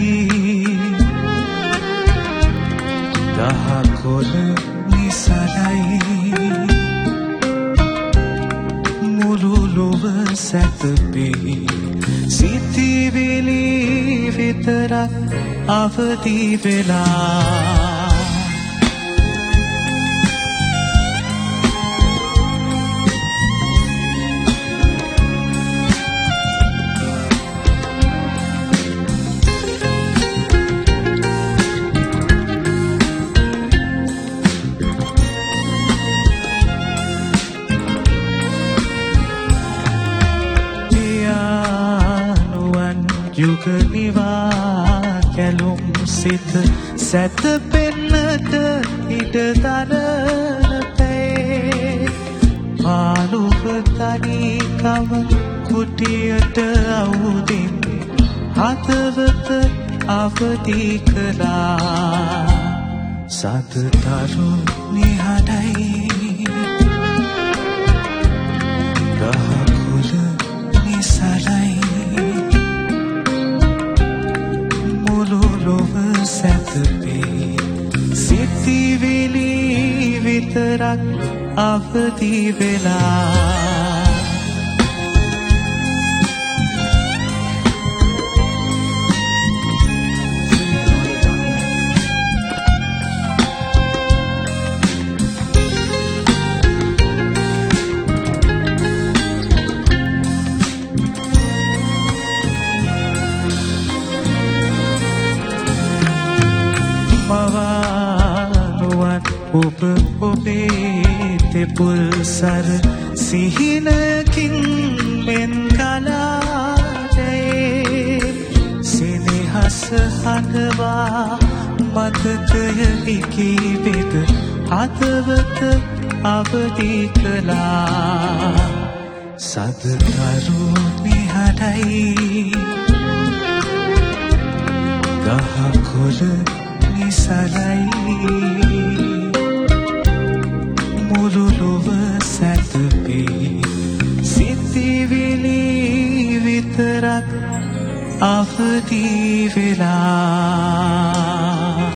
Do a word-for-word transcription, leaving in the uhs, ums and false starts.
ගහකොළ නිසලයි මුළු ලොව සැතපී සිතිවිලි විතරක් අවදි වෙලා යුගනිවා කැලුම් සිත සැතපෙන්නට ඉඩ දරනතේ පාළුව තනිකම කුටියට අවුදින් හදවත අවදි කළා සතතරු නිහඬයි ගහකොළ නිසලයි ලොව සැතපේ සිතිවිලි විතරක් අවදි වෙලා ඔබ ඔබේ තෙපුල් සර සිහිනකින් මෙන් කලාදේ සෙනෙහස හඬවා මතකය ඉකී වෙද හදවත අවදි කළා සදකරු නිහඬයි ගහකොළ නිසලයි මුළු ලොව සැතපී සිතිවිලි විතරක් අවදි වෙලා